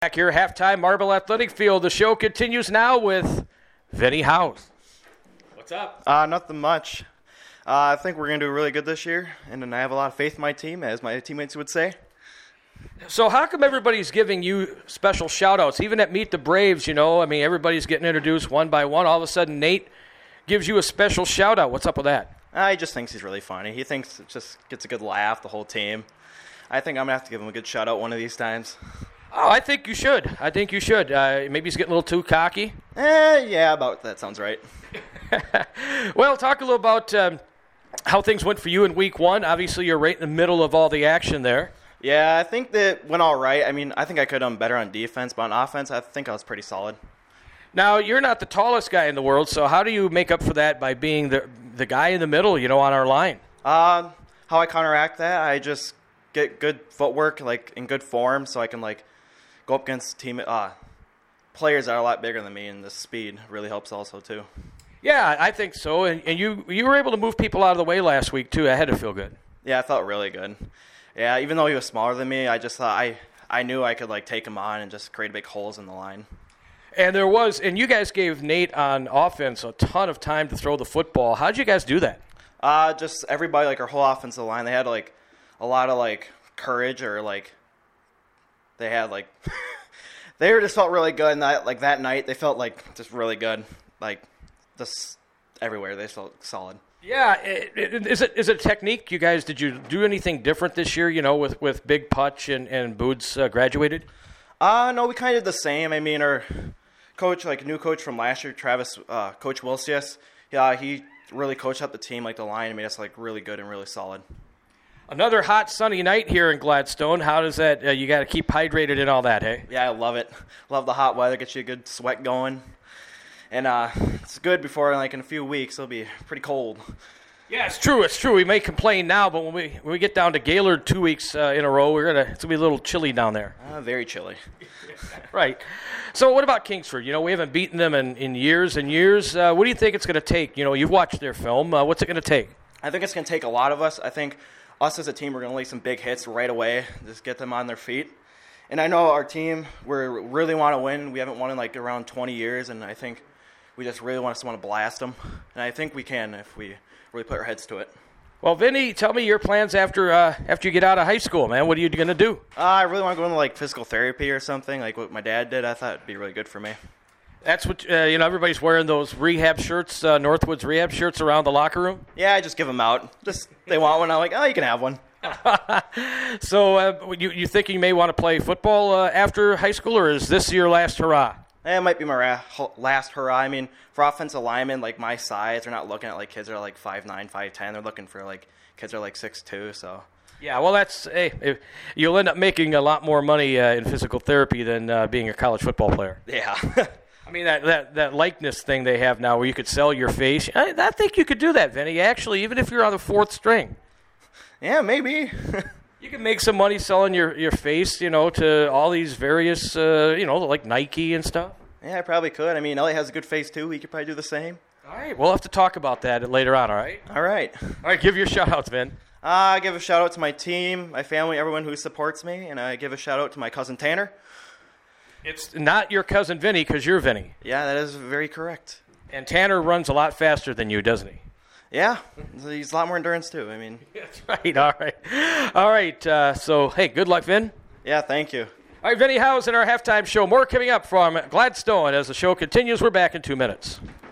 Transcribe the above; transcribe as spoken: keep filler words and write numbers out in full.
Back here, halftime, Marble Athletic Field. The show continues now with Vinny House. What's up? Uh, nothing much. Uh, I think we're going to do really good this year, and I have a lot of faith in my team, as my teammates would say. So how come everybody's giving you special shout-outs? Even at Meet the Braves, you know, I mean, everybody's getting introduced one by one. All of a sudden, Nate gives you a special shout-out. What's up with that? Uh, he just thinks he's really funny. He thinks it just gets a good laugh, the whole team. I think I'm going to have to give him a good shout-out one of these times. Oh, I think you should. I think you should. Uh, maybe he's getting a little too cocky. Eh, yeah, about that sounds right. Well, talk a little about um, how things went for you in week one. Obviously, you're right in the middle of all the action there. Yeah, I think that went all right. I mean, I think I could have done better on defense, but on offense, I think I was pretty solid. Now, you're not the tallest guy in the world, so how do you make up for that by being the the guy in the middle, you know, on our line? Uh, how I counteract that, I just get good footwork, like, in good form, so I can, like, go up against team uh, players that are a lot bigger than me, and the speed really helps also, too. Yeah, I think so. And, and you you were able to move people out of the way last week, too. I had to feel good. Yeah, I felt really good. Yeah, even though he was smaller than me, I just thought I, I knew I could, like, take him on and just create big holes in the line. And there was, and you guys gave Nate on offense a ton of time to throw the football. How'd you guys do that? Uh, just everybody, like, our whole offensive line, they had, like, a lot of, like, courage or, like, they had, like, they were just felt really good. And that, like, that night, they felt, like, just really good. Like, just everywhere, they felt solid. Yeah, it, it, is it is it a technique? You guys, did you do anything different this year, you know, with, with Big Putch and, and Boots uh, graduated? Uh, no, we kind of did the same. I mean, our coach, like, new coach from last year, Travis, uh, Coach Wilsius, yeah, he really coached up the team, like, the line, and made us, like, really good and really solid. Another hot, sunny night here in Gladstone. How does that, uh, you got to keep hydrated and all that, hey? Yeah, I love it. Love the hot weather, gets you a good sweat going. And uh, it's good before, like, in a few weeks, it'll be pretty cold. Yeah, it's true. It's true. We may complain now, but when we when we get down to Gaylord two weeks uh, in a row, we're gonna it's gonna be a little chilly down there. Uh, very chilly. Right. So what about Kingsford? You know, we haven't beaten them in, in years and years. Uh, what do you think it's going to take? You know, you've watched their film. Uh, what's it going to take? I think it's going to take a lot of us. I think us as a team, we're going to lay some big hits right away, just get them on their feet. And I know our team, we really want to win. We haven't won in, like, around twenty years, and I think we just really want to want to blast them. And I think we can if we really put our heads to it. Well, Vinny, tell me your plans after uh, after you get out of high school, man. What are you going to do? Uh, I really want to go into, like, physical therapy or something, like what my dad did. I thought it'd be really good for me. That's what, uh, you know, everybody's wearing those rehab shirts, uh, Northwoods rehab shirts around the locker room. Yeah, I just give them out. Just they want one, I'm like, oh, you can have one. So uh, you, you think you may want to play football uh, after high school, or is this your last hurrah? Eh, it might be my ra- last hurrah. I mean, for offensive linemen, like, my size, they're not looking at, like, kids that are, like, five nine, five ten. They're looking for, like, kids that are, like, six two, so. Yeah, well, that's, hey, if, you'll end up making a lot more money uh, in physical therapy than uh, being a college football player. Yeah. I mean, that, that, that likeness thing they have now where you could sell your face, I, I think you could do that, Vinny, actually, even if you're on the fourth string. Yeah, maybe. You can make some money selling your, your face, you know, to all these various, uh, you know, like Nike and stuff. Yeah, I probably could. I mean, Elliot has a good face, too. He could probably do the same. All right, we'll have to talk about that later on, all right? All right. All right, give your shout-outs, Vin. Uh, I give a shout-out to my team, my family, everyone who supports me, and I give a shout-out to my cousin Tanner. It's not your cousin Vinny because you're Vinny. Yeah, that is very correct. And Tanner runs a lot faster than you, doesn't he? Yeah, he's a lot more endurance, too. I mean. That's right, all right. All right, uh, so, hey, good luck, Vin. Yeah, thank you. All right, Vinny House in our halftime show. More coming up from Gladstone as the show continues. We're back in two minutes.